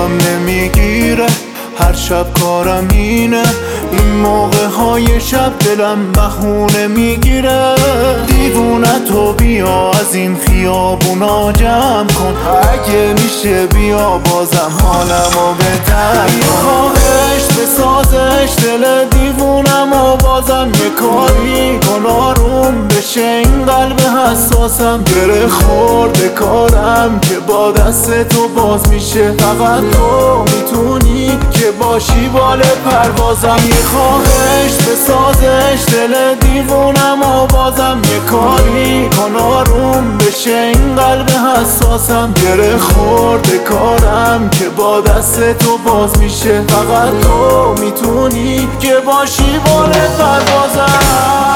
خوابم نمیگیره، هر شب کارم اینه، این موقع های شب دلم بهونه میگیره. دیوونه تو بیا از این خیابونا جمع کن، اگه میشه بیا بازم حالمو بهتر کن. خواهش بسازش دل دیوونم و بازم یه کاری کن آروم بشه این قلب حساسم. گره خورده کارم که با دست تو باز میشه، فقط تو میتونی که باشی بال پروازم. یه خواهش بسازش دل دیوونم و بازم یه کاری کن آروم بشه این قلب حساسم. گره خورده کارم که با دست تو باز میشه، فقط تو میتونی که باشی بال پروازم.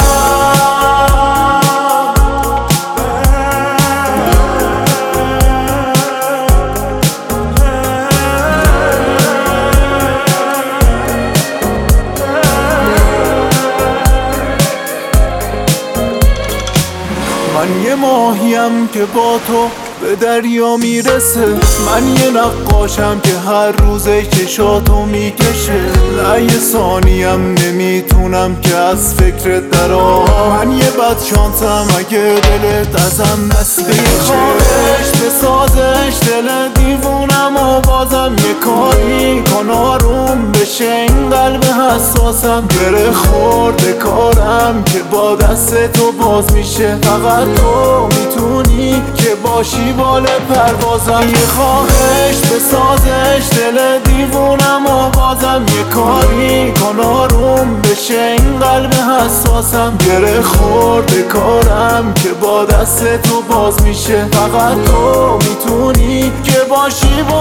من یه ماهیم که با تو به دریا میرسه، من یه نقاشم که هر روزه چشاتو میکشه. نه یه ثانیم نمیتونم که از فکرت درام، من یه بد شانسم اگه دلت ازم دست بگیره. خواهش بسازش دل دیوونم و بازم یه کاری کن آروم بشه این قلب حساسم. گره خورده کارم که با دست تو باز میشه، فقط تو میتونی که باشی بال پروازم. یه خواهش بسازش دل دیوونم و بازم یه کاری کن آروم بشه این قلب حساسم. گره خورده کارم که با دست تو باز میشه، فقط تو میتونی که باشی